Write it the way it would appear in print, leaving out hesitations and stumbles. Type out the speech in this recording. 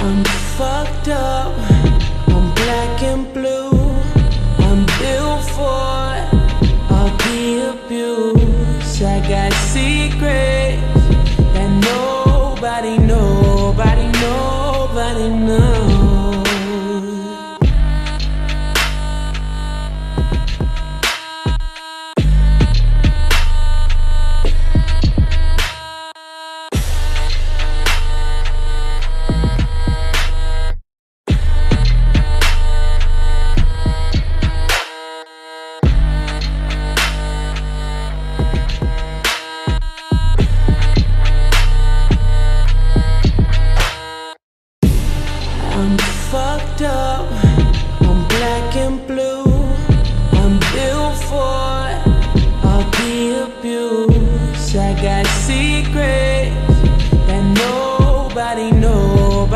I'm fucked up, I'm black and blue. I'm built for all the abuse. I got secrets that nobody knows. I'm fucked up, I'm black and blue. I'm built for all the abuse. I got secrets that nobody knows.